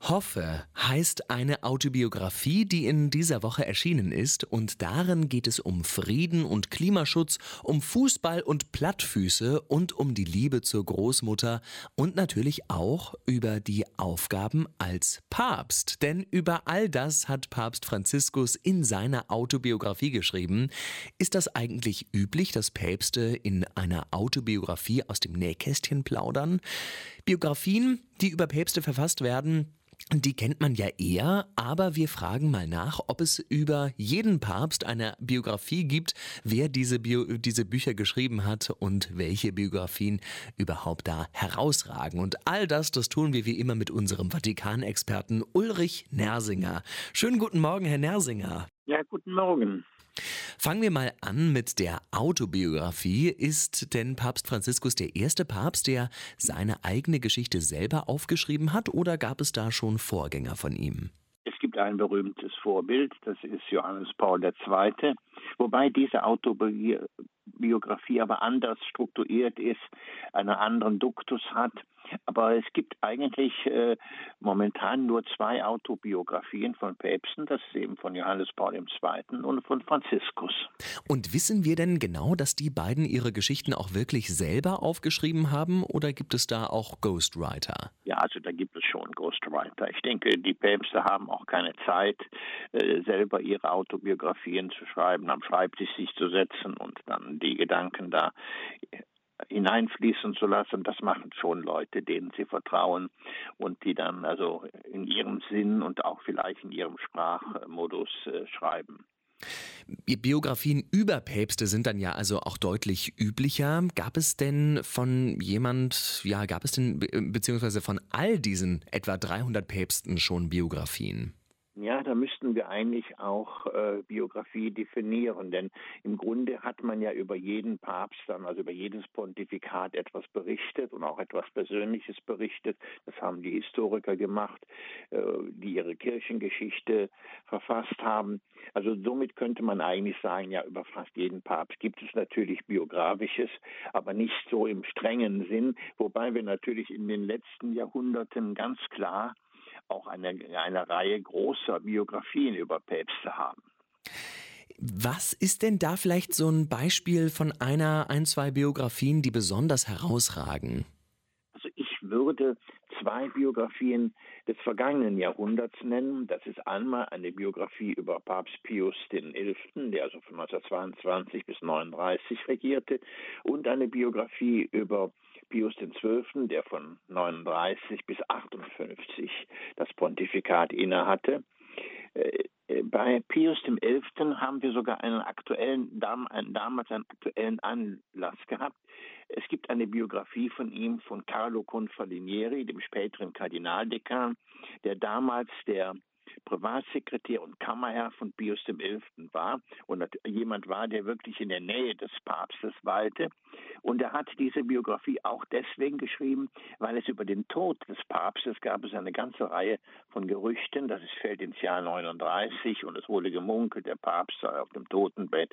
Hoffe heißt eine Autobiografie, die in dieser Woche erschienen ist, und darin geht es um Frieden und Klimaschutz, um Fußball und Plattfüße und um die Liebe zur Großmutter und natürlich auch über die Aufgaben als Papst. Denn über all das hat Papst Franziskus in seiner Autobiografie geschrieben. Ist das eigentlich üblich, dass Päpste in einer Autobiografie aus dem Nähkästchen plaudern? Biografien, die über Päpste verfasst werden, die kennt man ja eher, aber wir fragen mal nach, ob es über jeden Papst eine Biografie gibt, wer diese Bücher geschrieben hat und welche Biografien überhaupt da herausragen. Und all das tun wir wie immer mit unserem Vatikanexperten Ulrich Nersinger. Schönen guten Morgen, Herr Nersinger. Ja, guten Morgen. Fangen wir mal an mit der Autobiografie. Ist denn Papst Franziskus der erste Papst, der seine eigene Geschichte selber aufgeschrieben hat, oder gab es da schon Vorgänger von ihm? Es gibt ein berühmtes Vorbild, das ist Johannes Paul II., wobei diese Autobiografie aber anders strukturiert ist, einen anderen Duktus hat. Aber es gibt eigentlich momentan nur 2 Autobiografien von Päpsten, das ist eben von Johannes Paul II. Und von Franziskus. Und wissen wir denn genau, dass die beiden ihre Geschichten auch wirklich selber aufgeschrieben haben, oder gibt es da auch Ghostwriter? Ja, also da gibt es schon Ghostwriter. Ich denke, die Päpste haben auch keine Zeit, selber ihre Autobiografien zu schreiben, am Schreibtisch sich zu setzen und dann die Gedanken da hineinfließen zu lassen. Das machen schon Leute, denen sie vertrauen und die dann also in ihrem Sinn und auch vielleicht in ihrem Sprachmodus schreiben. Biografien über Päpste sind dann ja also auch deutlich üblicher. Gab es denn beziehungsweise von all diesen etwa 300 Päpsten schon Biografien? Ja, da müssten wir eigentlich auch Biografie definieren, denn im Grunde hat man ja über jeden Papst dann, also über jedes Pontifikat etwas berichtet und auch etwas Persönliches berichtet. Das haben die Historiker gemacht, die ihre Kirchengeschichte verfasst haben. Also somit könnte man eigentlich sagen, ja, über fast jeden Papst gibt es natürlich Biografisches, aber nicht so im strengen Sinn, wobei wir natürlich in den letzten Jahrhunderten ganz klar auch eine Reihe großer Biografien über Päpste haben. Was ist denn da vielleicht so ein Beispiel von ein, zwei Biografien, die besonders herausragen? Also ich würde 2 Biografien des vergangenen Jahrhunderts nennen. Das ist einmal eine Biografie über Papst Pius XI., der also von 1922 bis 1939 regierte, und eine Biografie über Pius XII., der von 39 bis 58 das Pontifikat innehatte. Bei Pius XI. Haben wir sogar damals einen aktuellen Anlass gehabt. Es gibt eine Biografie von ihm, von Carlo Confalinieri, dem späteren Kardinaldekan, der damals der Privatsekretär und Kammerherr von Pius XI. War und jemand war, der wirklich in der Nähe des Papstes weilte. Und er hat diese Biografie auch deswegen geschrieben, weil es über den Tod des Papstes gab es eine ganze Reihe von Gerüchten. Das fällt ins Jahr 39 und es wurde gemunkelt, der Papst sei auf dem Totenbett.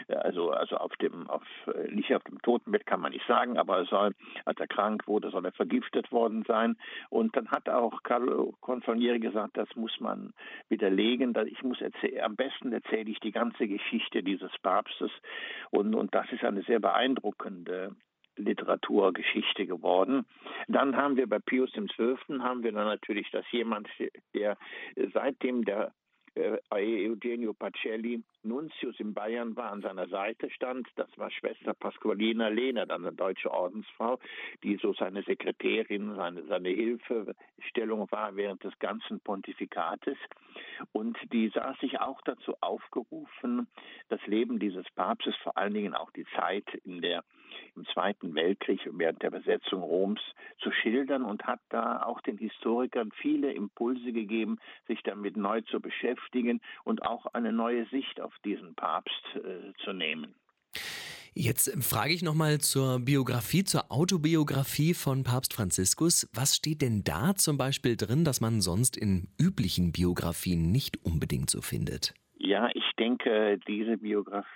Nicht auf dem Totenbett kann man nicht sagen, aber als er krank wurde, soll er vergiftet worden sein. Und dann hat auch Carlo Confalinieri gesagt, das muss man widerlegen. Am besten erzähle ich die ganze Geschichte dieses Papstes und das ist eine sehr beeindruckende Literaturgeschichte geworden. Dann haben wir bei Pius XII. Haben wir dann natürlich, dass jemand, der seitdem der Eugenio Pacelli Nuntius in Bayern war, an seiner Seite stand. Das war Schwester Pasqualina Lehner, dann eine deutsche Ordensfrau, die so seine Sekretärin, seine Hilfestellung war während des ganzen Pontifikates. Und die sah sich auch dazu aufgerufen, das Leben dieses Papstes, vor allen Dingen auch die Zeit im Zweiten Weltkrieg während der Besetzung Roms zu schildern und hat da auch den Historikern viele Impulse gegeben, sich damit neu zu beschäftigen und auch eine neue Sicht auf diesen Papst zu nehmen. Jetzt frage ich nochmal zur Autobiografie von Papst Franziskus. Was steht denn da zum Beispiel drin, das man sonst in üblichen Biografien nicht unbedingt so findet? Ja, ich denke, diese Biografie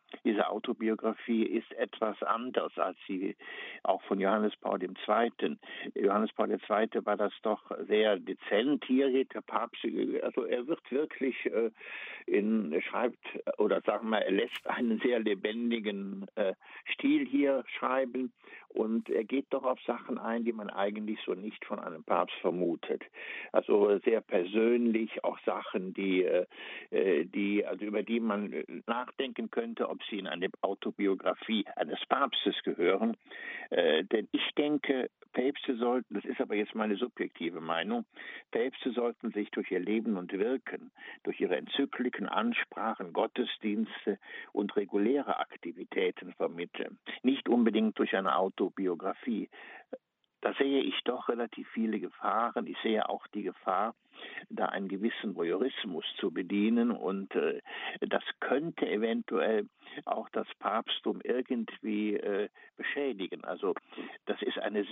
Diese Autobiografie ist etwas anders als sie auch von Johannes Paul II. Johannes Paul II. War das doch sehr dezent. Hier geht der Papst, also er wird wirklich schreibt oder sagen wir, er lässt einen sehr lebendigen Stil hier schreiben und er geht doch auf Sachen ein, die man eigentlich so nicht von einem Papst vermutet. Also sehr persönlich, auch Sachen, also über die man nachdenken könnte, ob sie in eine Autobiografie eines Papstes gehören. Denn ich denke, Päpste sollten, das ist aber jetzt meine subjektive Meinung, Päpste sollten sich durch ihr Leben und Wirken, durch ihre Enzykliken, Ansprachen, Gottesdienste und reguläre Aktivitäten vermitteln. Nicht unbedingt durch eine Autobiografie. Da sehe ich doch relativ viele Gefahren. Ich sehe auch die Gefahr, da einen gewissen Voyeurismus zu bedienen und das könnte eventuell auch das Papsttum irgendwie beschädigen. Also das ist eine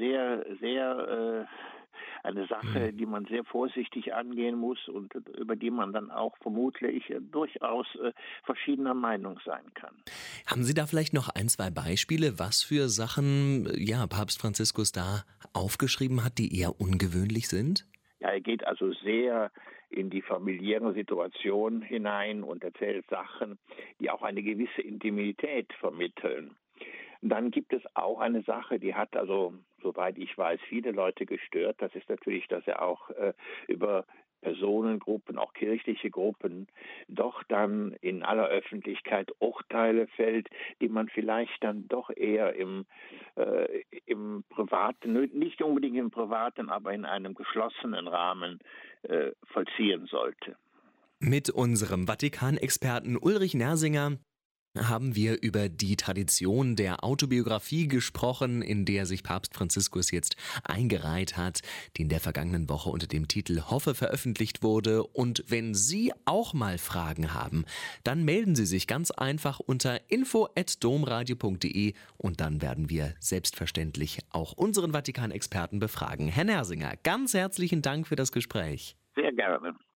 eine Sache, die man sehr vorsichtig angehen muss und über die man dann auch vermutlich durchaus verschiedener Meinung sein kann. Haben Sie da vielleicht noch ein, zwei Beispiele, was für Sachen Papst Franziskus da aufgeschrieben hat, die eher ungewöhnlich sind? Ja, er geht also sehr in die familiäre Situation hinein und erzählt Sachen, die auch eine gewisse Intimität vermitteln. Dann gibt es auch eine Sache, die hat also, soweit ich weiß, viele Leute gestört. Das ist natürlich, dass er auch über Personengruppen, auch kirchliche Gruppen, doch dann in aller Öffentlichkeit Urteile fällt, die man vielleicht dann doch eher im Privaten, nicht unbedingt im Privaten, aber in einem geschlossenen Rahmen vollziehen sollte. Mit unserem Vatikan-Experten Ulrich Nersinger haben wir über die Tradition der Autobiografie gesprochen, in der sich Papst Franziskus jetzt eingereiht hat, die in der vergangenen Woche unter dem Titel Hoffe veröffentlicht wurde. Und wenn Sie auch mal Fragen haben, dann melden Sie sich ganz einfach unter info@domradio.de und dann werden wir selbstverständlich auch unseren Vatikan-Experten befragen. Herr Nersinger, ganz herzlichen Dank für das Gespräch. Sehr gerne.